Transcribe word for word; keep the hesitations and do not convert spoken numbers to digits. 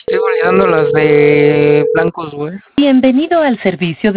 Estoy validando las de blancos, güey. Bienvenido al servicio